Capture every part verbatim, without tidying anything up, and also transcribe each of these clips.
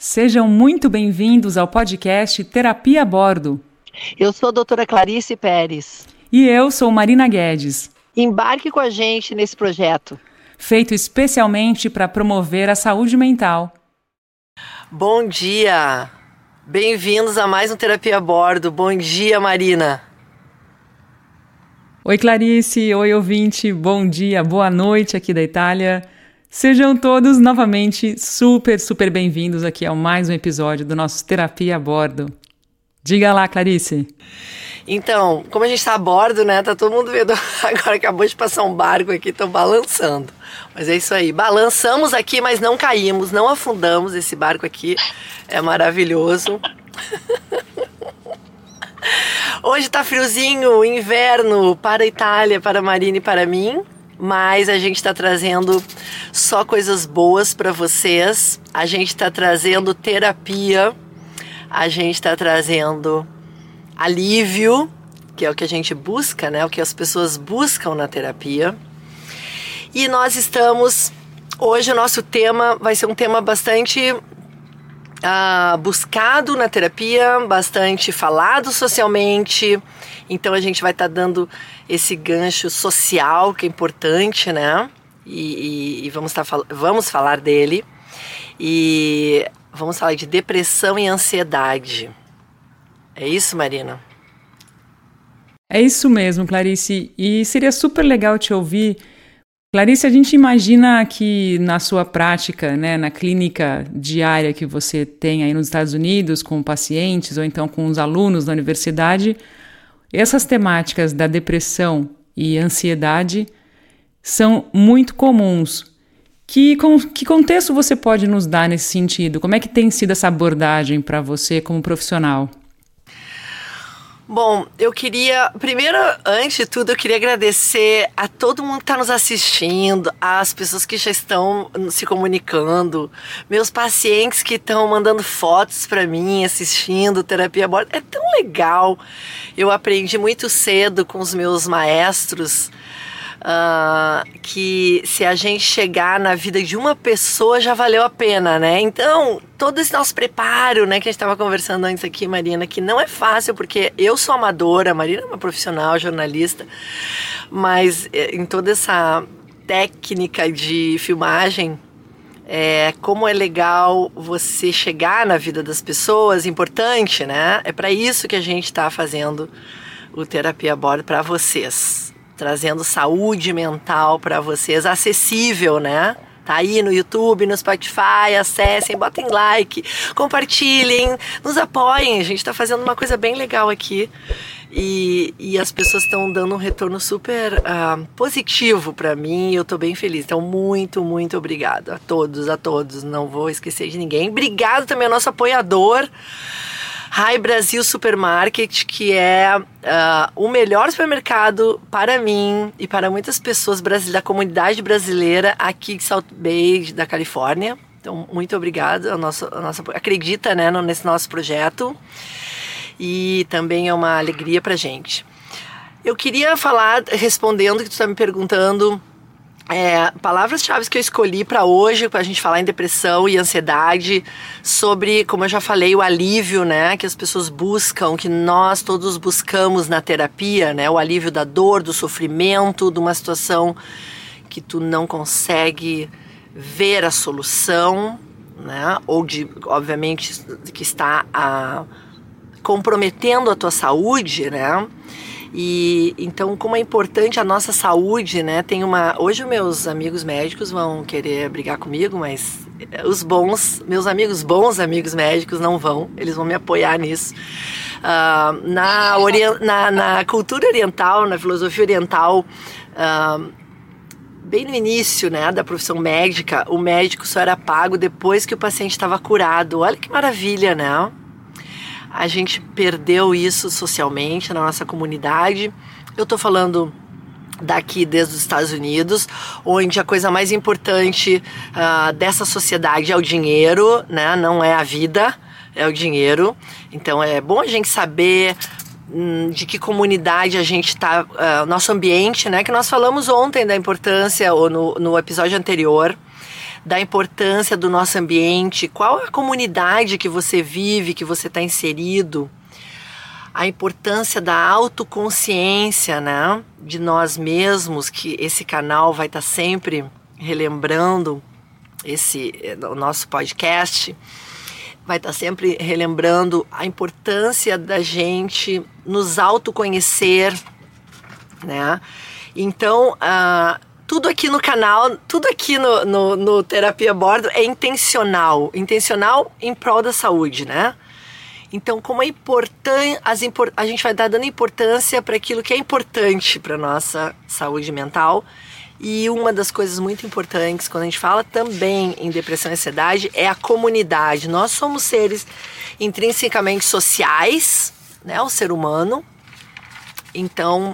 Sejam muito bem-vindos ao podcast Terapia a Bordo. Eu sou a doutora Clarice Pérez. E eu sou Marina Guedes. Embarque com a gente nesse projeto. Feito especialmente para promover a saúde mental. Bom dia! Bem-vindos a mais um Terapia a Bordo. Bom dia, Marina! Oi, Clarice. Oi, ouvinte. Bom dia, boa noite aqui da Itália. Sejam todos novamente super, super bem-vindos aqui a mais um episódio do nosso Terapia a Bordo. Diga lá, Clarice. Então, como a gente está a bordo, né? Tá todo mundo vendo. Agora acabou de passar um barco aqui, estão balançando. Mas é isso aí. Balançamos aqui, mas não caímos, não afundamos. Esse barco aqui é maravilhoso. Hoje tá friozinho, inverno para a Itália, para a Marina e para mim. Mas a gente está trazendo só coisas boas para vocês. A gente está trazendo terapia. A gente está trazendo alívio, que é o que a gente busca, né? O que as pessoas buscam na terapia. E nós estamos... Hoje o nosso tema vai ser um tema bastante uh, buscado na terapia, bastante falado socialmente. Então a gente vai estar tá dando esse gancho social que é importante, né? E, e, e vamos, tá, vamos falar dele. E vamos falar de depressão e ansiedade. É isso, Marina? É isso mesmo, Clarice. E seria super legal te ouvir. Clarice, a gente imagina que na sua prática, né, na clínica diária que você tem aí nos Estados Unidos, com pacientes ou então com os alunos da universidade, essas temáticas da depressão e ansiedade são muito comuns. Que, com, que contexto você pode nos dar nesse sentido? Como é que tem sido essa abordagem para você como profissional? Bom, eu queria, primeiro, antes de tudo, eu queria agradecer a todo mundo que está nos assistindo, às pessoas que já estão se comunicando, meus pacientes que estão mandando fotos para mim, assistindo Terapia a Bordo. É tão legal. Eu aprendi muito cedo com os meus maestros Uh, que se a gente chegar na vida de uma pessoa já valeu a pena, né? Então, todo esse nosso preparo, né, que a gente estava conversando antes aqui, Marina, que não é fácil, porque eu sou amadora, a Marina é uma profissional, jornalista, mas em toda essa técnica de filmagem, é, como é legal você chegar na vida das pessoas, importante, né? É para isso que a gente está fazendo o Terapia a Bordo para vocês. Trazendo saúde mental para vocês, acessível, né? Tá aí no YouTube, no Spotify, acessem, botem like, compartilhem, nos apoiem. A gente tá fazendo uma coisa bem legal aqui e, e as pessoas estão dando um retorno super uh, positivo para mim e eu tô bem feliz. Então, muito, muito obrigado a todos, a todos. Não vou esquecer de ninguém. Obrigado também ao nosso apoiador, Hi Brasil Supermarket, que é uh, o melhor supermercado para mim e para muitas pessoas da comunidade brasileira aqui de South Bay, da Califórnia. Então, muito obrigado. A nossa, a nossa, acredita, né, nesse nosso projeto e também é uma alegria para a gente. Eu queria falar, respondendo o que tu está me perguntando, É, palavras-chave que eu escolhi para hoje, para a gente falar em depressão e ansiedade, sobre, como eu já falei, o alívio, né, que as pessoas buscam, que nós todos buscamos na terapia, né, o alívio da dor, do sofrimento, de uma situação que tu não consegue ver a solução, né, ou de, obviamente, que está a, comprometendo a tua saúde, né. E então, como é importante a nossa saúde, né? Tem uma. Hoje, meus amigos médicos vão querer brigar comigo, mas os bons, meus amigos, bons amigos médicos não vão, eles vão me apoiar nisso. Uh, na, ori... na, na cultura oriental, na filosofia oriental, uh, bem no início, né, da profissão médica, o médico só era pago depois que o paciente estava curado. Olha que maravilha, né? A gente perdeu isso socialmente na nossa comunidade. Eu tô falando daqui desde os Estados Unidos, onde a coisa mais importante uh, dessa sociedade é o dinheiro, né? Não é a vida, é o dinheiro. Então é bom a gente saber hum, de que comunidade a gente está, uh, nosso ambiente, né? Que nós falamos ontem da importância, ou no, no episódio anterior, da importância do nosso ambiente, qual a comunidade que você vive, que você está inserido, a importância da autoconsciência, né, de nós mesmos, que esse canal vai estar sempre relembrando, esse, o nosso podcast vai estar sempre relembrando a importância da gente nos autoconhecer, né? Então, uh, tudo aqui no canal, tudo aqui no, no, no Terapia a Bordo é intencional, intencional em prol da saúde, né? Então, como é importante, as impor, a gente vai estar dando importância para aquilo que é importante para a nossa saúde mental. E uma das coisas muito importantes quando a gente fala também em depressão e ansiedade é a comunidade. Nós somos seres intrinsecamente sociais, né, o ser humano. Então,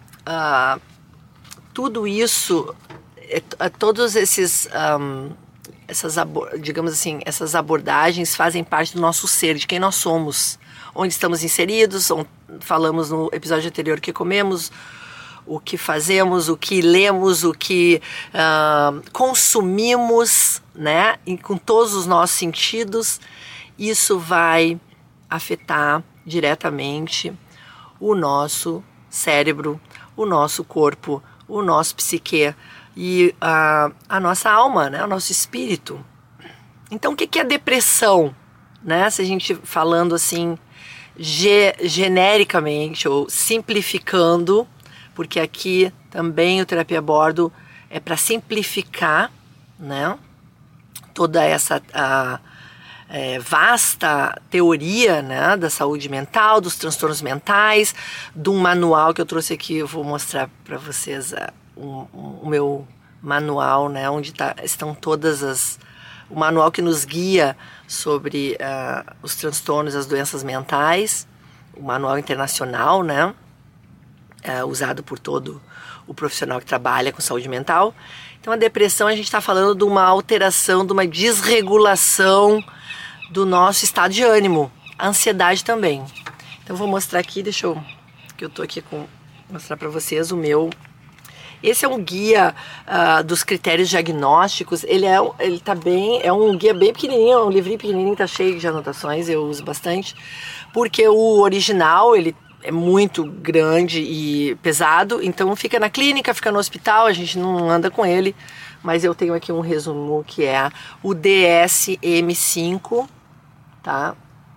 uh, tudo isso, é, é, todos esses, um, essas, digamos assim, essas abordagens fazem parte do nosso ser, de quem nós somos, onde estamos inseridos. Onde, falamos no episódio anterior que comemos, o que fazemos, o que lemos, o que uh, consumimos, né? E com todos os nossos sentidos, isso vai afetar diretamente o nosso cérebro, o nosso corpo, o nosso psique e uh, a nossa alma, né? O nosso espírito. Então, o que é depressão? Né? Se a gente falando assim, ge- genericamente ou simplificando, porque aqui também o Terapia a Bordo é para simplificar, né, toda essa a, é, vasta teoria, né, da saúde mental, dos transtornos mentais, de um manual que eu trouxe aqui. Eu vou mostrar para vocês uh, um, um, o meu manual, né, onde tá, estão todas as... o manual que nos guia sobre uh, os transtornos, as doenças mentais, o manual internacional, né, Uh, usado por todo o profissional que trabalha com saúde mental. Então, a depressão, a gente está falando de uma alteração, de uma desregulação do nosso estado de ânimo. A ansiedade também. Então, vou mostrar aqui, deixa eu... que eu tô aqui com... mostrar para vocês o meu... Esse é um guia uh, dos critérios diagnósticos. Ele é, ele tá bem... é um guia bem pequenininho, é um livrinho pequenininho, tá cheio de anotações, eu uso bastante. Porque o original, ele é muito grande e pesado, então fica na clínica, fica no hospital, a gente não anda com ele, mas eu tenho aqui um resumo que é o D S M cinco, tá?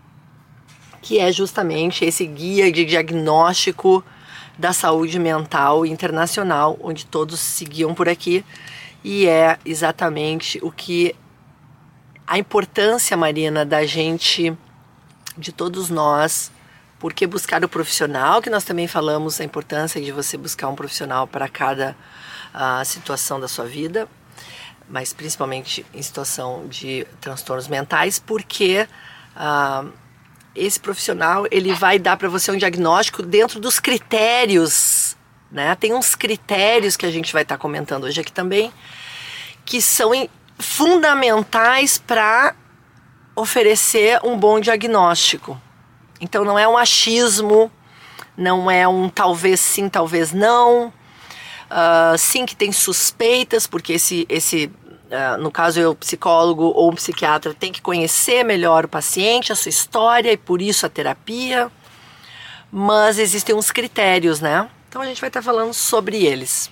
Que é justamente esse guia de diagnóstico da saúde mental internacional, onde todos seguiam por aqui, e é exatamente o que a importância, Marina, da gente, de todos nós. Porque buscar o profissional, que nós também falamos a importância de você buscar um profissional para cada uh, situação da sua vida, mas principalmente em situação de transtornos mentais, porque uh, esse profissional ele vai dar para você um diagnóstico dentro dos critérios, né? Tem uns critérios que a gente vai estar tá comentando hoje aqui também, que são fundamentais para oferecer um bom diagnóstico. Então não é um achismo, não é um talvez sim, talvez não. Uh, sim que tem suspeitas, porque esse, esse uh, no caso eu, psicólogo ou um psiquiatra, tem que conhecer melhor o paciente, a sua história, e por isso a terapia. Mas existem uns critérios, né? Então a gente vai estar falando sobre eles.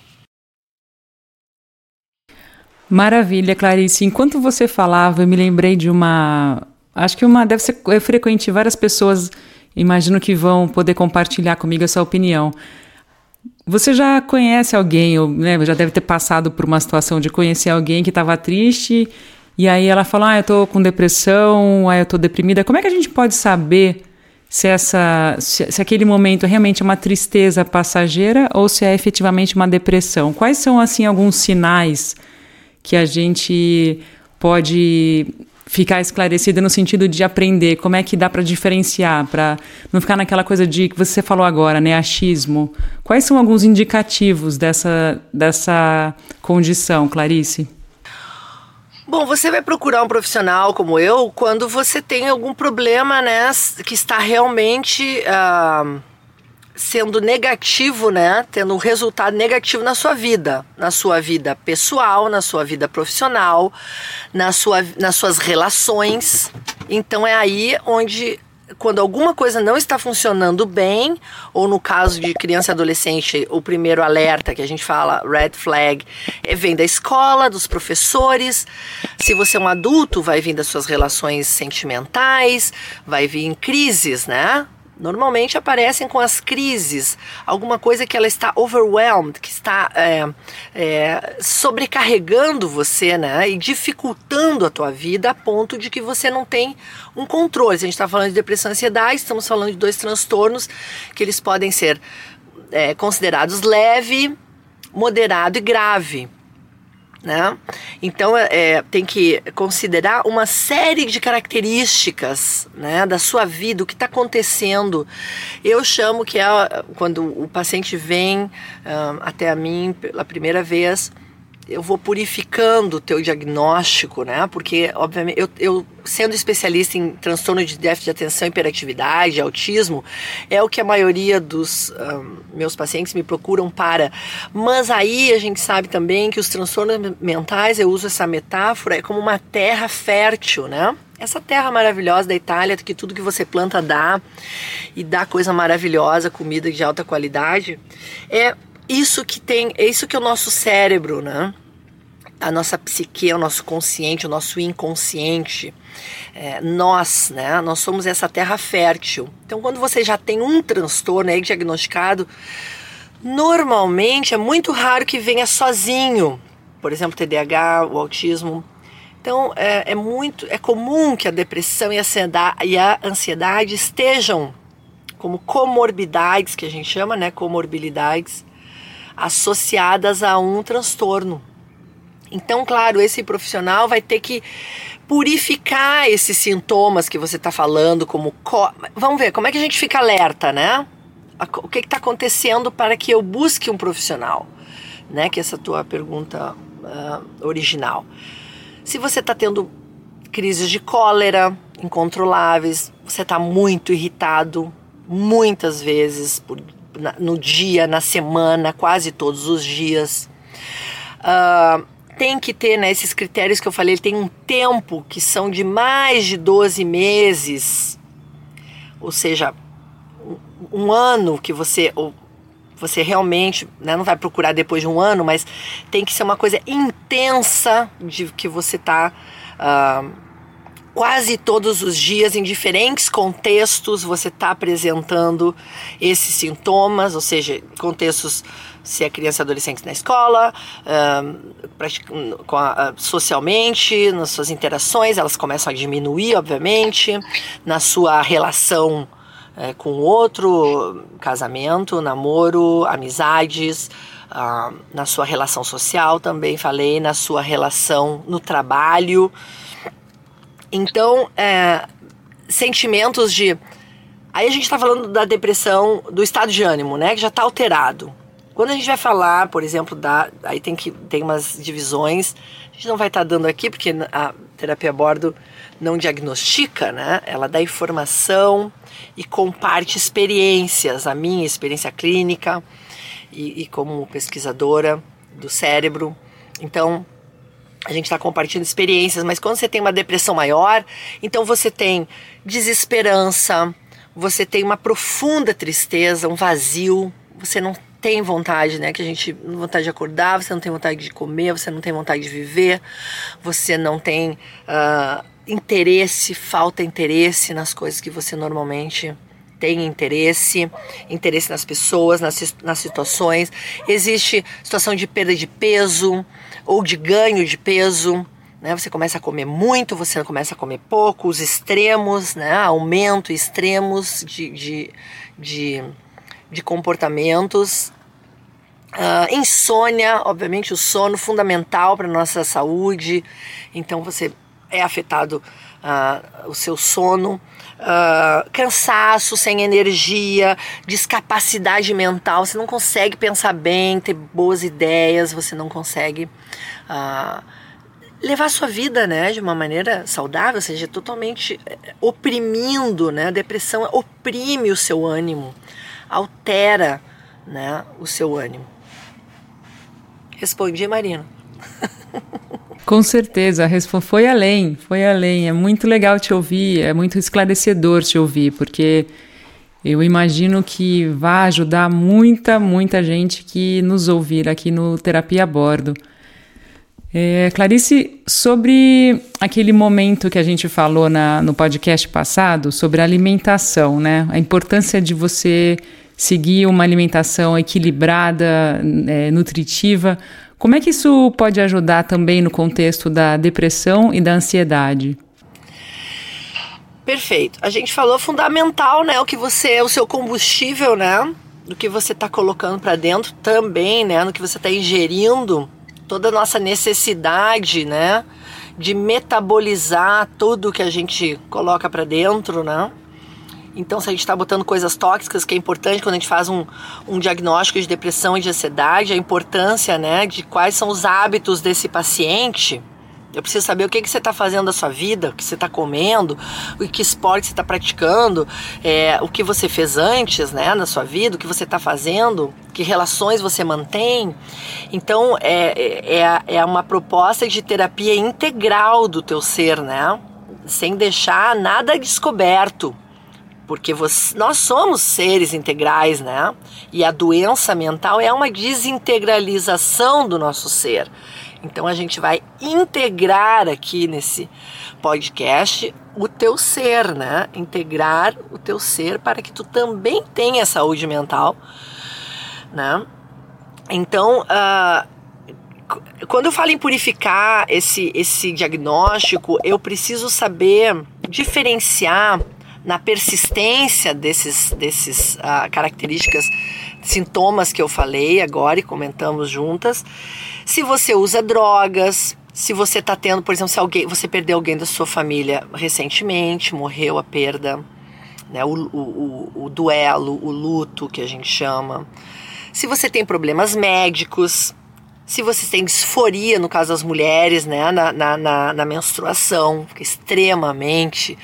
Maravilha, Clarice. Enquanto você falava, eu me lembrei de uma... Acho que uma deve ser frequente, várias pessoas imagino que vão poder compartilhar comigo essa opinião. Você já conhece alguém, ou né, já deve ter passado por uma situação de conhecer alguém que estava triste, e aí ela fala, ah, eu estou com depressão, ah, eu estou deprimida. Como é que a gente pode saber se, essa, se, se aquele momento é realmente uma tristeza passageira ou se é efetivamente uma depressão? Quais são, assim, alguns sinais que a gente pode ficar esclarecida no sentido de aprender como é que dá para diferenciar, para não ficar naquela coisa de que você falou agora, né, achismo. Quais são alguns indicativos dessa, dessa condição, Clarice? Bom, você vai procurar um profissional como eu quando você tem algum problema, né, que está realmente uh, sendo negativo, né? Tendo um resultado negativo na sua vida. Na sua vida pessoal, na sua vida profissional, na sua, nas suas relações. Então é aí onde, quando alguma coisa não está funcionando bem, ou no caso de criança e adolescente, o primeiro alerta que a gente fala, red flag, é, vem da escola, dos professores. Se você é um adulto, vai vir das suas relações sentimentais, vai vir em crises, né? Normalmente aparecem com as crises, alguma coisa que ela está overwhelmed, que está é, é, sobrecarregando você, né, e dificultando a tua vida a ponto de que você não tem um controle. Se a gente está falando de depressão e ansiedade, estamos falando de dois transtornos que eles podem ser é, considerados leve, moderado e grave. Né? Então é, tem que considerar uma série de características, né, da sua vida, o que está acontecendo. Eu chamo que é quando o paciente vem uh, até a mim pela primeira vez, eu vou purificando o teu diagnóstico, né? Porque, obviamente, eu, eu sendo especialista em transtorno de déficit de atenção, hiperatividade, autismo, é o que a maioria dos um, meus pacientes me procuram para. Mas aí a gente sabe também que os transtornos mentais, eu uso essa metáfora, é como uma terra fértil, né? Essa terra maravilhosa da Itália, que tudo que você planta dá, e dá coisa maravilhosa, comida de alta qualidade, é isso que tem, é isso que é o nosso cérebro, né? A nossa psique, o nosso consciente, o nosso inconsciente, é, nós, né? Nós somos essa terra fértil. Então, quando você já tem um transtorno aí diagnosticado, normalmente é muito raro que venha sozinho. Por exemplo, T D A H, o autismo. Então, é, é muito, é comum que a depressão e a ansiedade, e a ansiedade estejam como comorbidades, que a gente chama, né? Comorbilidades, associadas a um transtorno. Então, claro, esse profissional vai ter que purificar esses sintomas que você está falando, como... Co... Vamos ver, como é que a gente fica alerta, né? O que está acontecendo para que eu busque um profissional, né? Que é essa tua pergunta uh, original. Se você está tendo crises de cólera incontroláveis, você está muito irritado, muitas vezes por no dia, na semana, quase todos os dias. Uh, tem que ter, né, esses critérios que eu falei, ele tem um tempo que são de mais de doze meses, ou seja, um, um ano que você, ou, você realmente, né, não vai procurar depois de um ano, mas tem que ser uma coisa intensa de que você está uh, quase todos os dias, em diferentes contextos, você está apresentando esses sintomas, ou seja, contextos, se é criança e adolescente na escola, uh, com a, uh, socialmente, nas suas interações, elas começam a diminuir, obviamente, na sua relação uh, com o outro, casamento, namoro, amizades, uh, na sua relação social também, falei, na sua relação no trabalho. Então, é, sentimentos de... Aí a gente está falando da depressão, do estado de ânimo, né? Que já está alterado. Quando a gente vai falar, por exemplo, da... Aí tem, que, tem umas divisões. A gente não vai estar tá dando aqui, porque a terapia a bordo não diagnostica, né? Ela dá informação e comparte experiências. A minha experiência clínica e, e como pesquisadora do cérebro. Então... A gente está compartilhando experiências, mas quando você tem uma depressão maior, então você tem desesperança, você tem uma profunda tristeza, um vazio, você não tem vontade, né? Que a gente não tem vontade de acordar, você não tem vontade de comer, você não tem vontade de viver, você não tem uh, interesse, falta interesse nas coisas que você normalmente tem interesse, interesse nas pessoas, nas, nas situações. Existe situação de perda de peso ou de ganho de peso, né? Você começa a comer muito, você começa a comer pouco, os extremos, né? Aumento extremos de, de, de, de comportamentos. Uh, insônia, obviamente o sono fundamental para a nossa saúde, então você é afetado uh, o seu sono. Uh, cansaço, sem energia, discapacidade mental, você não consegue pensar bem, ter boas ideias, você não consegue uh, levar a sua vida, né, de uma maneira saudável, ou seja, totalmente oprimindo, né, a depressão oprime o seu ânimo altera, né, o seu ânimo. Respondi, Marina? Com certeza, foi além, foi além. É muito legal te ouvir, é muito esclarecedor te ouvir, porque eu imagino que vai ajudar muita, muita gente que nos ouvir aqui no Terapia a Bordo. É, Clarice, sobre aquele momento que a gente falou na, no podcast passado, sobre a alimentação, né? A importância de você seguir uma alimentação equilibrada, é, nutritiva. Como é que isso pode ajudar também no contexto da depressão e da ansiedade? Perfeito. A gente falou fundamental, né? O que você, o seu combustível, né? Do que você está colocando para dentro também, né? No que você está ingerindo, toda a nossa necessidade, né? De metabolizar tudo que a gente coloca para dentro, né? Então, se a gente está botando coisas tóxicas, que é importante quando a gente faz um, um diagnóstico de depressão e de ansiedade, a importância, né, de quais são os hábitos desse paciente. Eu preciso saber o que, que você está fazendo da sua vida, o que você está comendo, o que esporte você está praticando, é, o que você fez antes, né, na sua vida, o que você está fazendo, que relações você mantém. Então, é, é, é uma proposta de terapia integral do teu ser, né, sem deixar nada descoberto. Porque você, nós somos seres integrais, né? E a doença mental é uma desintegralização do nosso ser. Então a gente vai integrar aqui nesse podcast o teu ser, né? Integrar o teu ser para que tu também tenha saúde mental, né? Então, uh, quando eu falo em purificar esse, esse diagnóstico, eu preciso saber diferenciar na persistência desses, desses uh, características, sintomas que eu falei agora e comentamos juntas. Se você usa drogas, se você está tendo, por exemplo, se alguém, você perdeu alguém da sua família recentemente, morreu a perda, né, o, o, o, o duelo, o luto que a gente chama. Se você tem problemas médicos, se você tem disforia, no caso das mulheres, né, na, na, na, na menstruação, que é extremamente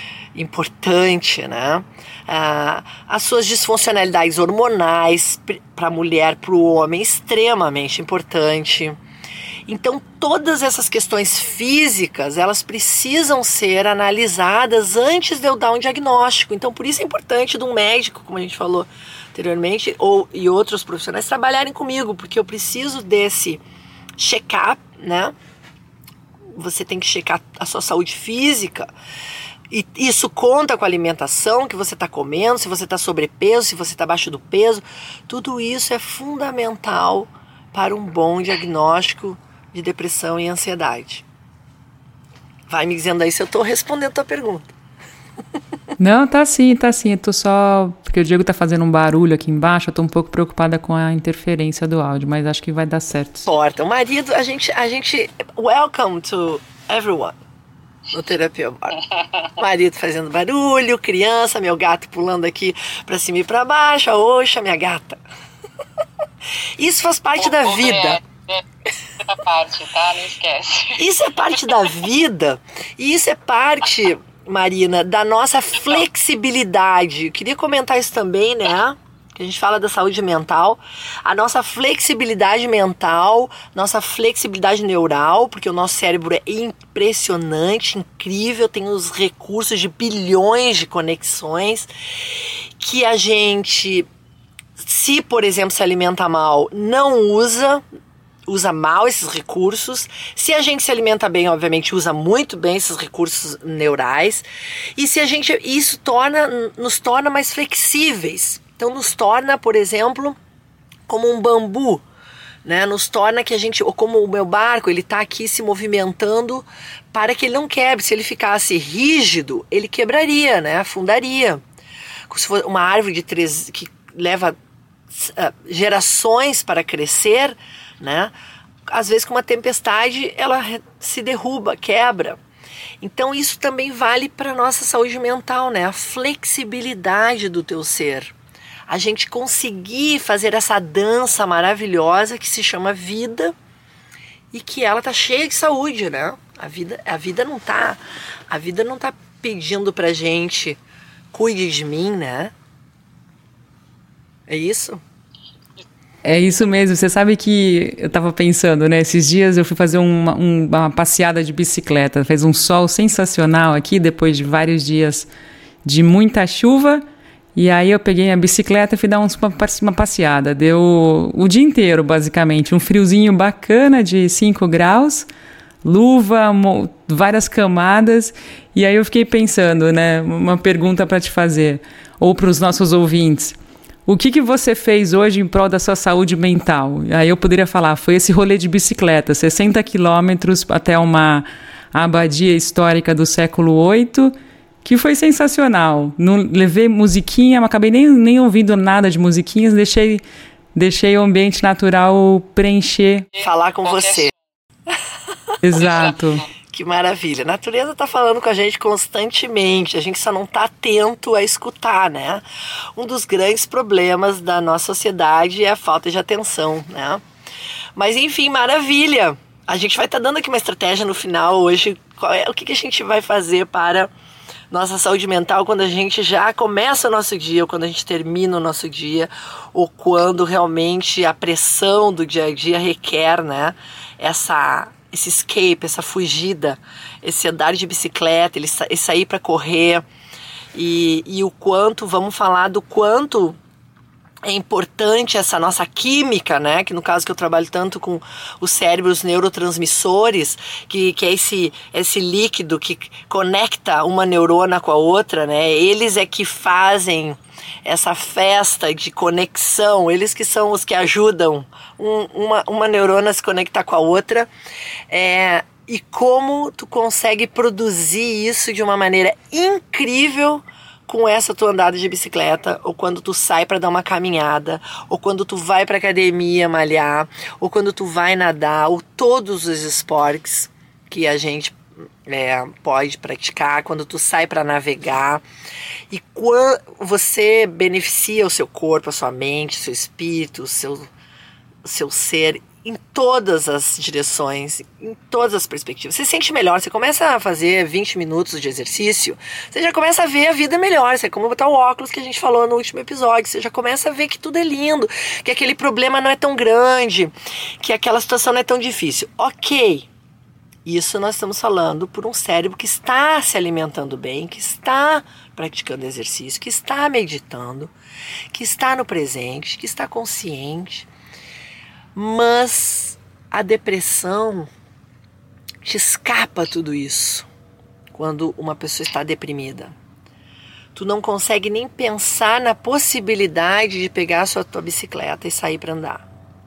importante, né? Ah, as suas disfuncionalidades hormonais para a mulher, para o homem, extremamente importante. Então, todas essas questões físicas, elas precisam ser analisadas antes de eu dar um diagnóstico. Então, por isso é importante de um médico, como a gente falou anteriormente, ou, e outros profissionais trabalharem comigo, porque eu preciso desse check-up, né? Você tem que checar a sua saúde física. E isso conta com a alimentação que você está comendo, se você está sobrepeso, se você está abaixo do peso. Tudo isso é fundamental para um bom diagnóstico de depressão e ansiedade. Vai me dizendo aí se eu estou respondendo a tua pergunta. Não, tá sim, tá sim. Eu tô só... Porque o Diego tá fazendo um barulho aqui embaixo, eu tô um pouco preocupada com a interferência do áudio, mas acho que vai dar certo. Importa. O marido, a gente... A gente welcome to everyone. No Terapia Bordo. Marido fazendo barulho, criança, meu gato pulando aqui pra cima e pra baixo, a Oxa, minha gata. Isso faz parte o, da o vida. É, é parte, tá? Não esquece. Isso é parte da vida. E isso é parte, Marina, da nossa flexibilidade. Eu queria comentar isso também, né? Que a gente fala da saúde mental, a nossa flexibilidade mental, nossa flexibilidade neural, porque o nosso cérebro é impressionante, incrível, tem os recursos de bilhões de conexões, que a gente, se por exemplo se alimenta mal, não usa, usa mal esses recursos. Se a gente se alimenta bem, obviamente usa muito bem esses recursos neurais, e se a gente, isso torna, nos torna mais flexíveis. Então nos torna, por exemplo, como um bambu, né? Nos torna que a gente, ou como o meu barco, ele está aqui se movimentando para que ele não quebre. Se ele ficasse rígido, ele quebraria, né? Afundaria. Se for uma árvore de três, que leva uh, gerações para crescer, né? Às vezes com uma tempestade ela se derruba, quebra. Então isso também vale para a nossa saúde mental, né? A flexibilidade do teu ser. A gente conseguir fazer essa dança maravilhosa que se chama vida e que ela tá cheia de saúde, né? A vida, a vida não tá, a vida não tá pedindo pra gente cuide de mim, né? É isso? É isso mesmo. Você sabe que eu estava pensando, né? Esses dias eu fui fazer uma, uma passeada de bicicleta. Fez um sol sensacional aqui, depois de vários dias de muita chuva. E aí eu peguei a bicicleta e fui dar uma, uma passeada. Deu o dia inteiro, basicamente. Um friozinho bacana de cinco graus, luva, mo- várias camadas. E aí eu fiquei pensando, né? Uma pergunta para te fazer, ou para os nossos ouvintes. O que, que você fez hoje em prol da sua saúde mental? Aí eu poderia falar, foi esse rolê de bicicleta, sessenta quilômetros até uma abadia histórica do século oito, que foi sensacional. Não levei musiquinha, acabei nem, nem ouvindo nada de musiquinhas, deixei, deixei o ambiente natural preencher. Falar com você. Exato. Que maravilha. A natureza está falando com a gente constantemente, a gente só não está atento a escutar, né? Um dos grandes problemas da nossa sociedade é a falta de atenção, né? Mas enfim, maravilha. A gente vai estar tá dando aqui uma estratégia no final hoje. Qual é, o que, que a gente vai fazer para nossa saúde mental quando a gente já começa o nosso dia, ou quando a gente termina o nosso dia, ou quando realmente a pressão do dia a dia requer, né, essa, esse escape, essa fugida, esse andar de bicicleta, esse sair para correr, e, e o quanto, vamos falar do quanto é importante essa nossa química, né? Que no caso que eu trabalho tanto com o cérebro, os neurotransmissores, que, que é esse, esse líquido que conecta uma neurona com a outra, né? Eles é que fazem essa festa de conexão, eles que são os que ajudam um, uma, uma neurona a se conectar com a outra. É, e como tu consegue produzir isso de uma maneira incrível com essa tua andada de bicicleta, ou quando tu sai para dar uma caminhada, ou quando tu vai para academia malhar, ou quando tu vai nadar, ou todos os esportes que a gente é, pode praticar, quando tu sai para navegar, e quando você beneficia o seu corpo, a sua mente, o seu espírito, o seu, o seu ser, em todas as direções, em todas as perspectivas. Você se sente melhor, você começa a fazer vinte minutos de exercício, você já começa a ver a vida melhor, você é como botar o óculos que a gente falou no último episódio, você já começa a ver que tudo é lindo, que aquele problema não é tão grande, que aquela situação não é tão difícil. Ok, isso nós estamos falando por um cérebro que está se alimentando bem, que está praticando exercício, que está meditando, que está no presente, que está consciente. Mas a depressão te escapa tudo isso quando uma pessoa está deprimida. Tu não consegue nem pensar na possibilidade de pegar a sua tua bicicleta e sair para andar.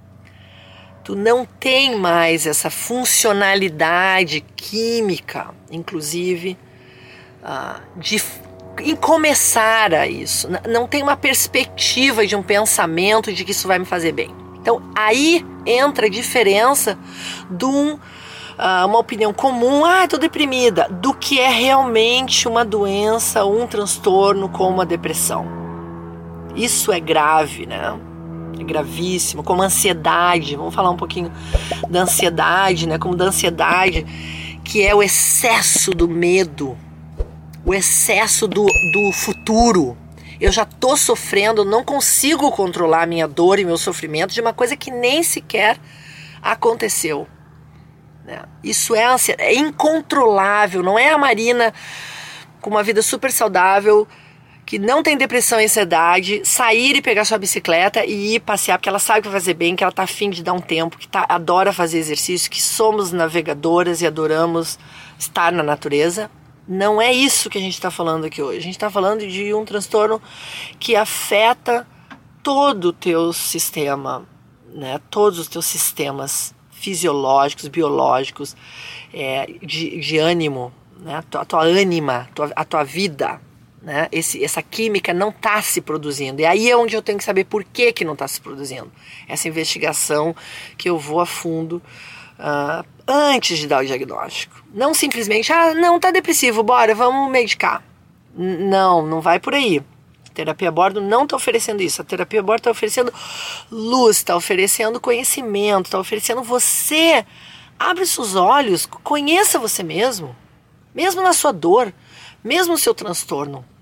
Tu não tem mais essa funcionalidade química, inclusive, uh, de em começar a isso. Não tem uma perspectiva de um pensamento de que isso vai me fazer bem. Então, aí entra a diferença de um, uh, uma opinião comum, ah, estou deprimida, do que é realmente uma doença, um transtorno como a depressão. Isso é grave, né? É gravíssimo, como a ansiedade. Vamos falar um pouquinho da ansiedade, né? Como da ansiedade, que é o excesso do medo, o excesso do, do futuro. Eu já estou sofrendo, não consigo controlar a minha dor e meu sofrimento de uma coisa que nem sequer aconteceu. Né? Isso é, ansiedade, é incontrolável, não é a Marina com uma vida super saudável, que não tem depressão e ansiedade, sair e pegar sua bicicleta e ir passear, porque ela sabe que vai fazer bem, que ela está afim de dar um tempo, que tá, adora fazer exercício, que somos navegadoras e adoramos estar na natureza. Não é isso que a gente está falando aqui hoje. A gente está falando de um transtorno que afeta todo o teu sistema, né? Todos os teus sistemas fisiológicos, biológicos, é, de, de ânimo, né? a, tua, a tua ânima, a tua, a tua vida. Né? Esse, essa química não está se produzindo. E aí é onde eu tenho que saber por que, que não está se produzindo. Essa investigação que eu vou a fundo uh, antes de dar o diagnóstico. Não simplesmente, ah, não, tá depressivo, bora, vamos medicar. N- não, não vai por aí. A terapia a bordo não está oferecendo isso. A terapia a bordo está oferecendo luz, está oferecendo conhecimento, está oferecendo você. Abre seus olhos, conheça você mesmo. Mesmo na sua dor, mesmo no seu transtorno.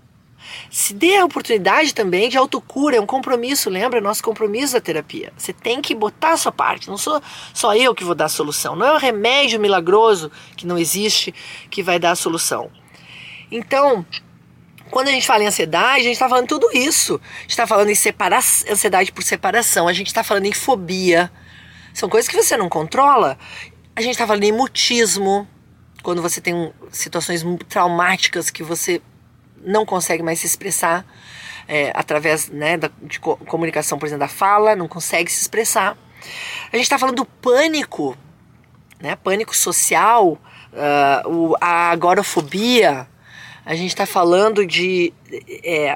Se dê a oportunidade também de autocura, é um compromisso, lembra? Nosso compromisso da terapia. Você tem que botar a sua parte, não sou só eu que vou dar a solução. Não é um remédio milagroso, que não existe, que vai dar a solução. Então, quando a gente fala em ansiedade, a gente está falando tudo isso. A gente está falando em separa- ansiedade por separação, a gente está falando em fobia. São coisas que você não controla. A gente está falando em mutismo, quando você tem um, situações traumáticas que você não consegue mais se expressar é, através, né, da, de co- comunicação, por exemplo, da fala, não consegue se expressar. A gente está falando do pânico, né, pânico social, uh, o, a agorafobia. A gente está falando de, é,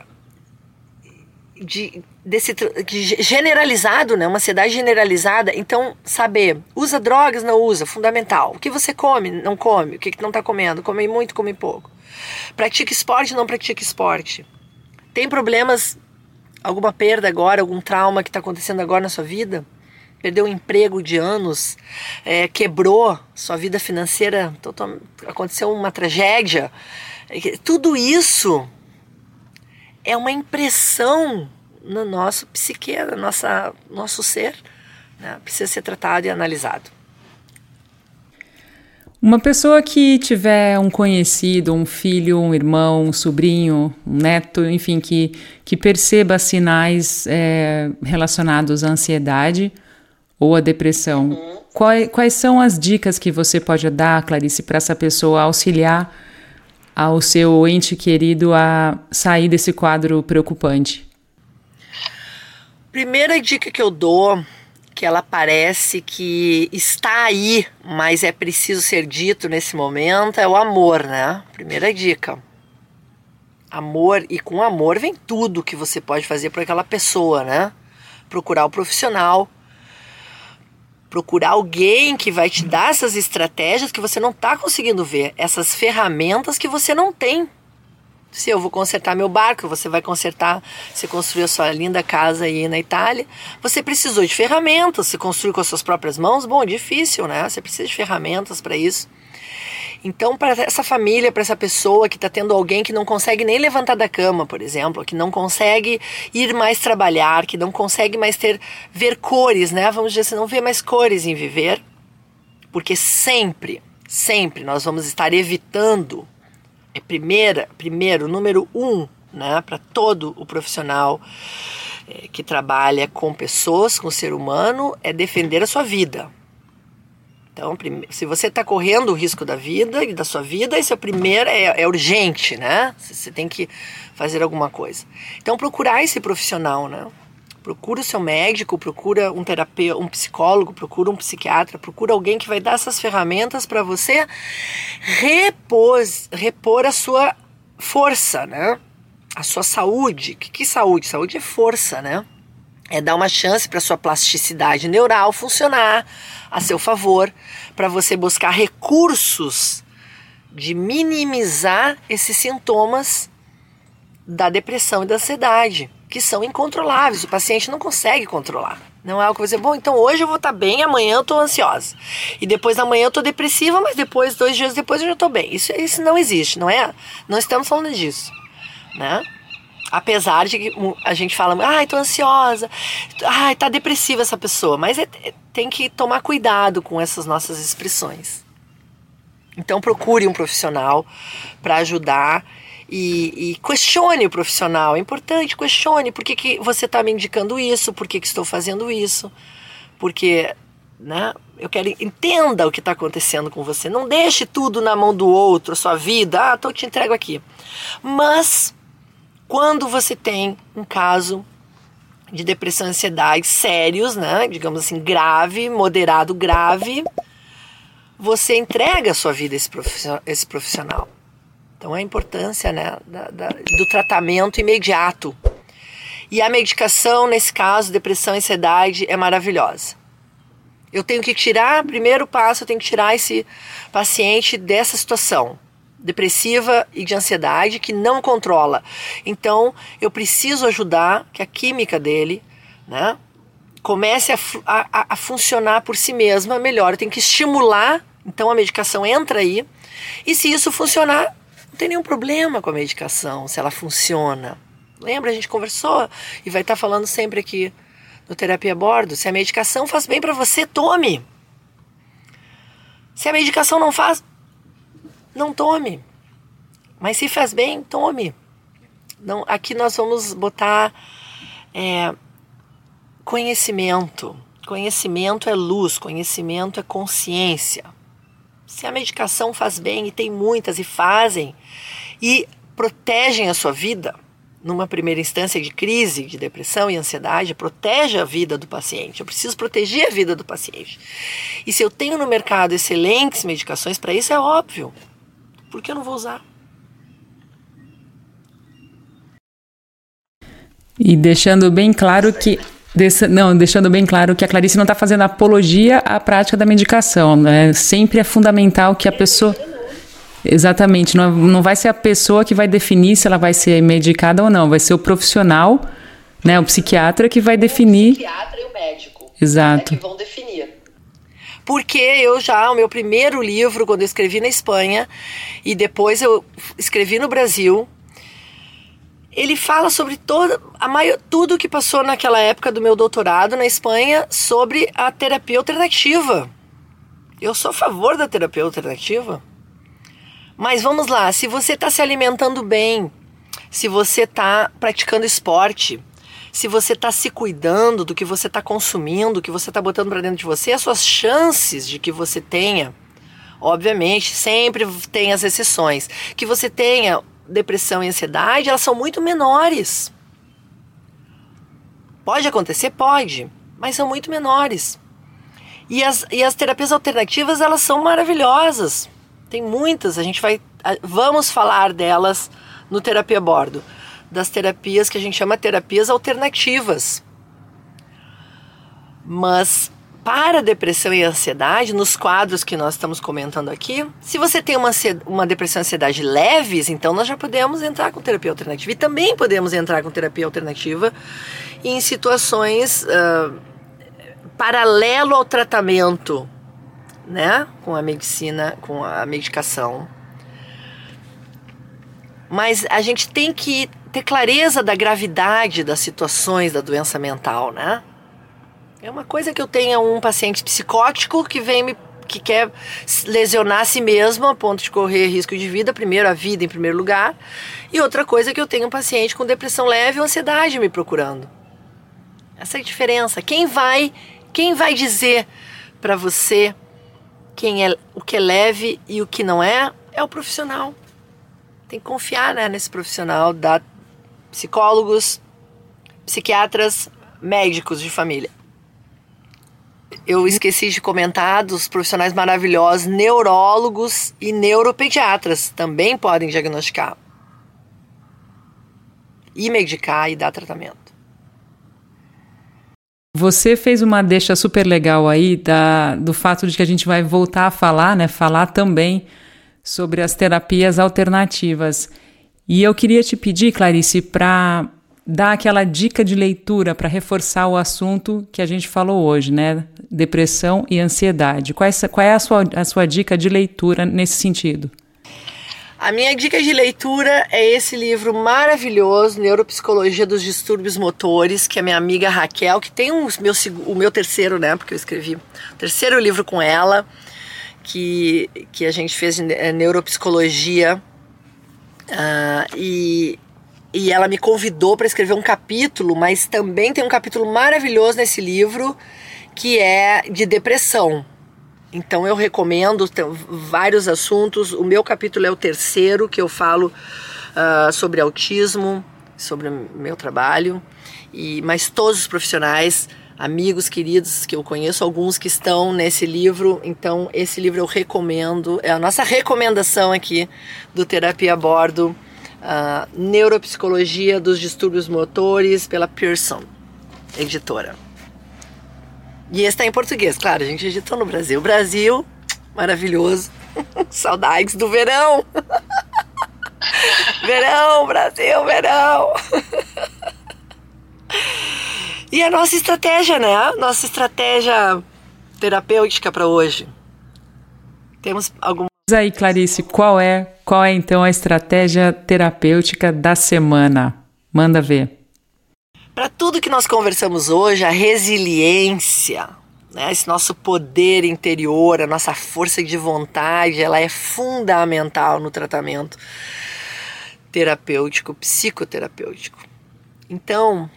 de desse de generalizado, né, uma ansiedade generalizada. Então, saber, usa drogas, não usa, fundamental. O que você come, não come, o que não está comendo, come muito, come pouco. Pratica esporte, não pratica esporte. Tem problemas, alguma perda agora, algum trauma que está acontecendo agora na sua vida? Perdeu um emprego de anos, é, quebrou sua vida financeira, total, aconteceu uma tragédia. Tudo isso é uma impressão no nosso psique, no nossa, nosso ser, né? Precisa ser tratado e analisado. Uma pessoa que tiver um conhecido, um filho, um irmão, um sobrinho, um neto, enfim, que, que perceba sinais é, relacionados à ansiedade ou à depressão, uhum. quais, quais são as dicas que você pode dar, Clarice, para essa pessoa auxiliar ao seu ente querido a sair desse quadro preocupante? Primeira dica que eu dou, que ela parece que está aí, mas é preciso ser dito nesse momento, é o amor, né? Primeira dica. Amor, e com amor vem tudo que você pode fazer por aquela pessoa, né? Procurar o profissional, procurar alguém que vai te dar essas estratégias que você não está conseguindo ver, essas ferramentas que você não tem. Se eu vou consertar meu barco, você vai consertar, você construiu a sua linda casa aí na Itália, você precisou de ferramentas, você construiu com as suas próprias mãos, bom, difícil, né? Você precisa de ferramentas para isso. Então, para essa família, para essa pessoa que está tendo alguém que não consegue nem levantar da cama, por exemplo, que não consegue ir mais trabalhar, que não consegue mais ter, ver cores, né? Vamos dizer assim, não vê mais cores em viver, porque sempre, sempre nós vamos estar evitando. É primeira, primeiro, número um, né, para todo o profissional é, que trabalha com pessoas, com o ser humano, é defender a sua vida. Então, prime- se você está correndo o risco da vida e da sua vida, esse é o primeiro, é, é urgente, né? Você tem que fazer alguma coisa. Então, procurar esse profissional, né? Procura o seu médico, procura um terapeuta, um psicólogo, procura um psiquiatra, procura alguém que vai dar essas ferramentas para você repos, repor a sua força, né? A sua saúde. Que, que saúde? Saúde é força, né? É dar uma chance para a sua plasticidade neural funcionar a seu favor, para você buscar recursos de minimizar esses sintomas da depressão e da ansiedade, que são incontroláveis, o paciente não consegue controlar. Não é algo que você dizer, bom, então hoje eu vou estar bem, amanhã eu estou ansiosa. E depois da manhã eu estou depressiva, mas depois, dois dias depois eu já estou bem. Isso, isso não existe, não é? Não estamos falando disso, né? Apesar de que a gente fala, ai, estou ansiosa, ai, está depressiva essa pessoa. Mas é, tem que tomar cuidado com essas nossas expressões. Então procure um profissional para ajudar. E, e questione o profissional, é importante, questione por que, que você está me indicando isso, por que, que estou fazendo isso, porque, né, eu quero, entenda o que está acontecendo com você, não deixe tudo na mão do outro, a sua vida, ah, tô, te entrego aqui. Mas, quando você tem um caso de depressão e ansiedade sérios, né, digamos assim, grave, moderado, grave, você entrega a sua vida a esse profissional. Esse profissional. Então, a importância, né, da, da, do tratamento imediato. E a medicação, nesse caso, depressão e ansiedade, é maravilhosa. Eu tenho que tirar, primeiro passo, eu tenho que tirar esse paciente dessa situação depressiva e de ansiedade que não controla. Então, eu preciso ajudar que a química dele, né, comece a, a, a funcionar por si mesma melhor. Eu tenho que estimular, então a medicação entra aí. E se isso funcionar, Não tem nenhum problema com a medicação, se ela funciona. Lembra, a gente conversou e vai estar falando sempre aqui no Terapia a Bordo. Se a medicação faz bem para você, tome. Se a medicação não faz, não tome. Mas se faz bem, tome. Não, aqui nós vamos botar é, conhecimento. Conhecimento é luz, conhecimento é consciência. Se a medicação faz bem, e tem muitas, e fazem, e protegem a sua vida, numa primeira instância de crise, de depressão e ansiedade, protege a vida do paciente. Eu preciso proteger a vida do paciente. E se eu tenho no mercado excelentes medicações para isso, é óbvio. Por que eu não vou usar? E deixando bem claro que Desse, não, deixando bem claro que a Clarice não está fazendo apologia à prática da medicação, né? Sempre é fundamental que a pessoa... Exatamente, não, não vai ser a pessoa que vai definir se ela vai ser medicada ou não, vai ser o profissional, né, o psiquiatra que vai definir... O psiquiatra e o médico. Exato. Né, que vão definir. Porque eu já, o meu primeiro livro, quando eu escrevi na Espanha, e depois eu escrevi no Brasil... Ele fala sobre toda, a maior, tudo que passou naquela época do meu doutorado na Espanha sobre a terapia alternativa. Eu sou a favor da terapia alternativa. Mas vamos lá, se você está se alimentando bem, se você está praticando esporte, se você está se cuidando do que você está consumindo, do que você está botando para dentro de você, as suas chances de que você tenha, obviamente, sempre tem as exceções, que você tenha... depressão e ansiedade, elas são muito menores. Pode acontecer? Pode, mas são muito menores. E as, e as terapias alternativas, elas são maravilhosas. Tem muitas, a gente vai... Vamos falar delas no Terapia a Bordo. Das terapias que a gente chama terapias alternativas. Mas... para a depressão e a ansiedade, nos quadros que nós estamos comentando aqui, se você tem uma, uma depressão e ansiedade leves, então nós já podemos entrar com terapia alternativa. E também podemos entrar com terapia alternativa em situações uh, paralelo ao tratamento, né? Com a medicina, com a medicação. Mas a gente tem que ter clareza da gravidade das situações da doença mental, né? É uma coisa que eu tenha um paciente psicótico que vem me, que quer lesionar a si mesmo a ponto de correr risco de vida, primeiro a vida em primeiro lugar, e outra coisa que eu tenho um paciente com depressão leve ou ansiedade me procurando. Essa é a diferença. Quem vai, quem vai dizer para você quem é, o que é leve e o que não é, é o profissional. Tem que confiar, né, nesse profissional, da psicólogos, psiquiatras, médicos de família. Eu esqueci de comentar dos profissionais maravilhosos, neurólogos e neuropediatras também podem diagnosticar e medicar e dar tratamento. Você fez uma deixa super legal aí da, do fato de que a gente vai voltar a falar, né, falar também sobre as terapias alternativas. E eu queria te pedir, Clarice, para dar aquela dica de leitura para reforçar o assunto que a gente falou hoje, né? Depressão e ansiedade. Qual é, qual é a, sua, a sua dica de leitura nesse sentido? A minha dica de leitura é esse livro maravilhoso, Neuropsicologia dos Distúrbios Motores, que a minha amiga Raquel, que tem um, meu, o meu terceiro, né? Porque eu escrevi o terceiro livro com ela, que, que a gente fez de neuropsicologia, uh, e... E ela me convidou para escrever um capítulo, mas também tem um capítulo maravilhoso nesse livro, que é de depressão. Então eu recomendo, tem vários assuntos. O meu capítulo é o terceiro, que eu falo uh, sobre autismo, sobre o meu trabalho. E, mas todos os profissionais, amigos queridos, que eu conheço, alguns que estão nesse livro. Então esse livro eu recomendo, é a nossa recomendação aqui do Terapia a Bordo. Uh, Neuropsicologia dos Distúrbios Motores, pela Pearson, editora. E esse está em português, claro, a gente editou no Brasil. Brasil, maravilhoso. Saudades do verão. Verão, Brasil, verão. E a nossa estratégia, né? Nossa estratégia terapêutica para hoje. Temos algumas Diz aí, Clarice, qual é, qual é então a estratégia terapêutica da semana? Manda ver. Para tudo que nós conversamos hoje, a resiliência, né, esse nosso poder interior, a nossa força de vontade, ela é fundamental no tratamento terapêutico, psicoterapêutico. Então,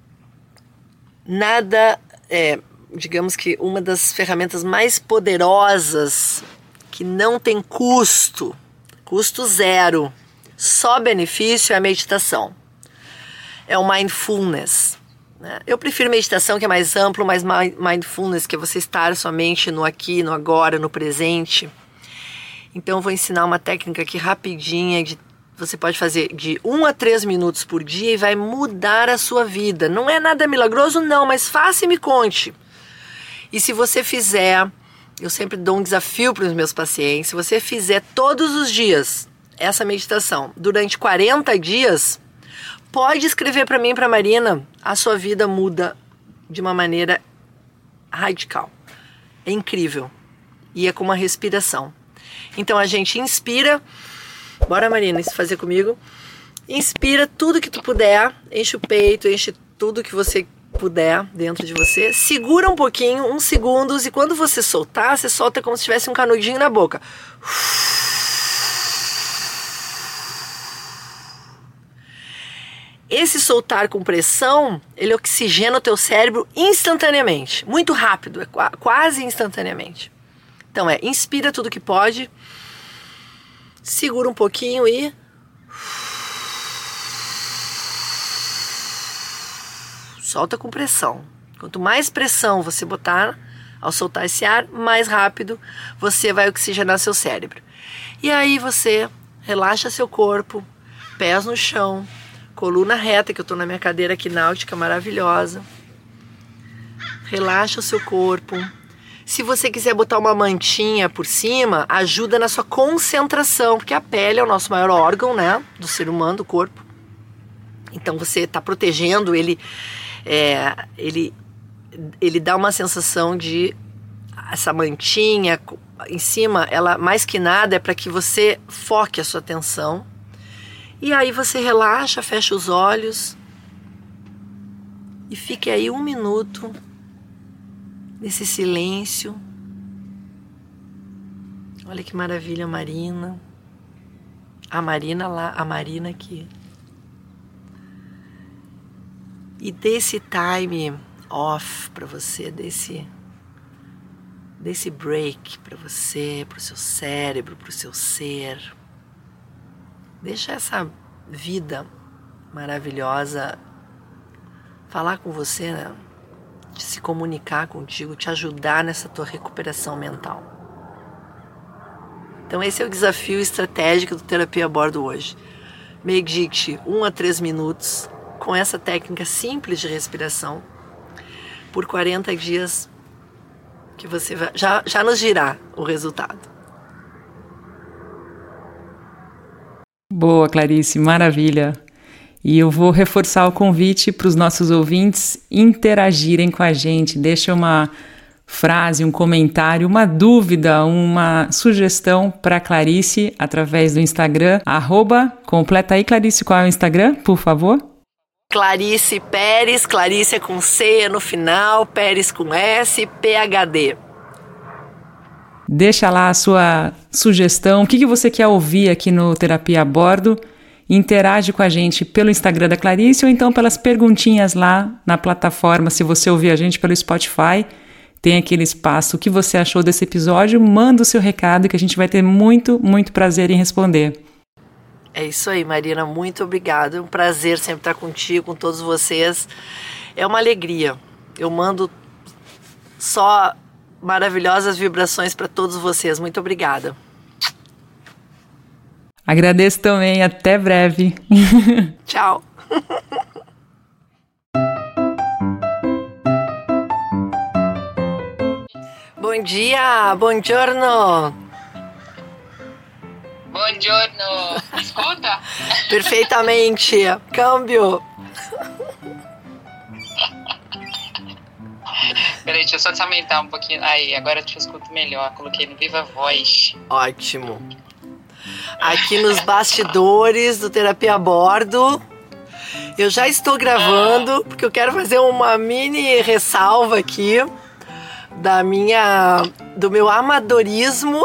nada, é, digamos que uma das ferramentas mais poderosas que não tem custo, custo zero, só benefício é a meditação. É o mindfulness. Né? Eu prefiro meditação, que é mais amplo, mas mindfulness, que é você estar somente no aqui, no agora, no presente. Então eu vou ensinar uma técnica aqui rapidinha, de, você pode fazer de um a três minutos por dia e vai mudar a sua vida. Não é nada milagroso não, mas faça e me conte. E se você fizer, eu sempre dou um desafio para os meus pacientes, se você fizer todos os dias essa meditação durante quarenta dias, pode escrever para mim e para a Marina, a sua vida muda de uma maneira radical. É incrível. E é com uma respiração. Então a gente inspira. Bora, Marina, isso fazer comigo. Inspira tudo que tu puder. Enche o peito, enche tudo que você puder dentro de você. Segura um pouquinho, uns segundos. E quando você soltar, você solta como se tivesse um canudinho na boca. Esse soltar com pressão, ele oxigena o teu cérebro instantaneamente, muito rápido, é quase instantaneamente. Então é, inspira tudo que pode, segura um pouquinho e solta com pressão. Quanto mais pressão você botar ao soltar esse ar, mais rápido você vai oxigenar seu cérebro. E aí você relaxa seu corpo, pés no chão, coluna reta, que eu tô na minha cadeira aqui náutica maravilhosa. Relaxa o seu corpo. Se você quiser botar uma mantinha por cima, ajuda na sua concentração, porque a pele é o nosso maior órgão, né, do ser humano, do corpo. Então você tá protegendo ele, é, ele, ele dá uma sensação de essa mantinha em cima, ela mais que nada é para que você foque a sua atenção. E aí você relaxa, fecha os olhos e fique aí um minuto nesse silêncio. Olha que maravilha, Marina. A Marina lá, a Marina aqui. E desse time off para você, desse, desse break para você, para o seu cérebro, para o seu ser. Deixa essa vida maravilhosa falar com você, né? De se comunicar contigo, te ajudar nessa tua recuperação mental. Então esse é o desafio estratégico do Terapia a Bordo hoje. Medite um a três minutos com essa técnica simples de respiração por quarenta dias, que você vai, já, já nos dirá o resultado. Boa, Clarice, maravilha. E eu vou reforçar o convite para os nossos ouvintes interagirem com a gente. Deixa uma frase, um comentário, uma dúvida, uma sugestão para a Clarice através do Instagram, arroba, completa aí, Clarice, qual é o Instagram, por favor? Clarice Pérez, Clarice é com C no final, Pérez com S, P H D. Deixa lá a sua sugestão, o que, que você quer ouvir aqui no Terapia a Bordo. Interage com a gente pelo Instagram da Clarice ou então pelas perguntinhas lá na plataforma. Se você ouvir a gente pelo Spotify, tem aquele espaço. O que você achou desse episódio? Manda o seu recado que a gente vai ter muito, muito prazer em responder. É isso aí, Marina. Muito obrigada. É um prazer sempre estar contigo, com todos vocês. É uma alegria. Eu mando só maravilhosas vibrações para todos vocês. Muito obrigada. Agradeço também. Até breve. Tchau. Bom dia, buongiorno. Buongiorno. Escuta? Perfeitamente. Câmbio. Peraí, deixa eu só te aumentar um pouquinho. Aí, agora eu te escuto melhor. Coloquei no Viva Voz. Ótimo. Aqui nos bastidores do Terapia a Bordo, eu já estou gravando, porque eu quero fazer uma mini ressalva aqui da minha, do meu amadorismo.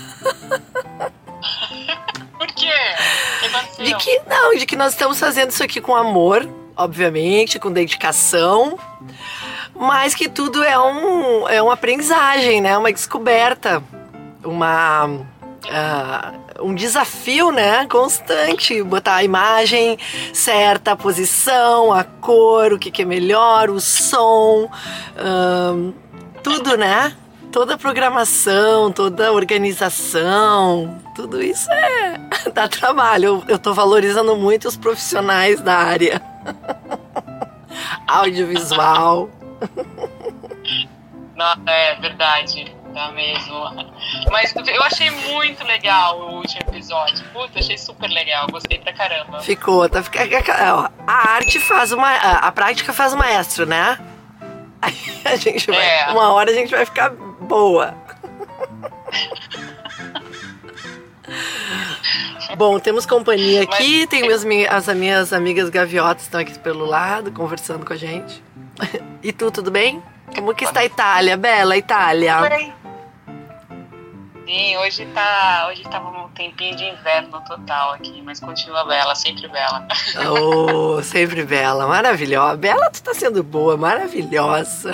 Por quê? O que aconteceu? De que, não, de que nós estamos fazendo isso aqui com amor, obviamente, com dedicação, mas que tudo é, um, é uma aprendizagem, né? Uma descoberta, uma, uh, um desafio, né? Constante, botar a imagem certa, a posição, a cor, o que, que é melhor, o som, uh, tudo, né? Toda a programação, toda a organização, tudo isso é dá trabalho. Eu, eu tô valorizando muito os profissionais da área audiovisual. Não, é verdade, tá mesmo. Mas eu achei muito legal o último episódio. Puta, achei super legal, gostei pra caramba. Ficou, tá ficando. A arte faz uma. A prática faz o maestro, né? Aí a gente vai. É. Uma hora a gente vai ficar boa. Bom, temos companhia aqui. Mas... Tem meus, as minhas amigas gaviotas estão aqui pelo lado, conversando com a gente. E tu, tudo bem? Como que está a Itália? Bela Itália. Tudo bem. Sim, hoje tá, hoje tava um tempinho de inverno total aqui, mas continua bela, sempre bela. Oh, sempre bela, maravilhosa. Bela, tu tá sendo boa, maravilhosa.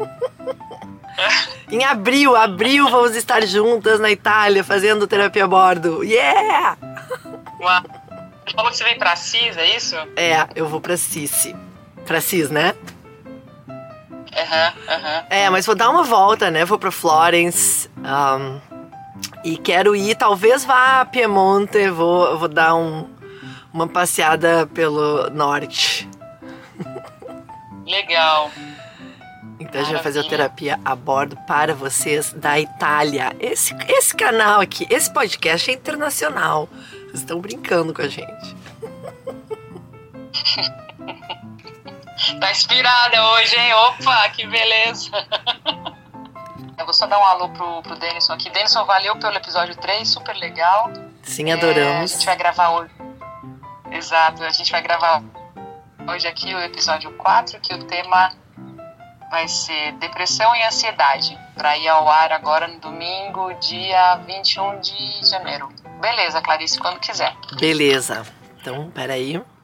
Em abril, abril, vamos estar juntas na Itália fazendo terapia a bordo. Yeah! Uau. Você falou que você vem pra Assis, é isso? É, eu vou pra Cici. Pra Cis, né? Aham, uhum, aham. Uhum. É, mas vou dar uma volta, né? Vou pra Florence. Um, e quero ir, talvez vá a Piemonte. Vou, vou dar um, uma passeada pelo norte. Legal. Então a gente vai fazer a terapia a bordo para vocês da Itália. Esse, esse canal aqui, esse podcast é internacional. Vocês estão brincando com a gente. Tá inspirada hoje, hein? Opa, que beleza! Eu vou só dar um alô pro, pro Denison aqui. Denison, valeu pelo episódio três, super legal. Sim, adoramos. É, a gente vai gravar hoje. Exato, a gente vai gravar hoje aqui o episódio quatro, que o tema vai ser depressão e ansiedade. Pra ir ao ar agora no domingo, dia vinte e um de janeiro. Beleza, Clarice, quando quiser. Beleza. Então, peraí.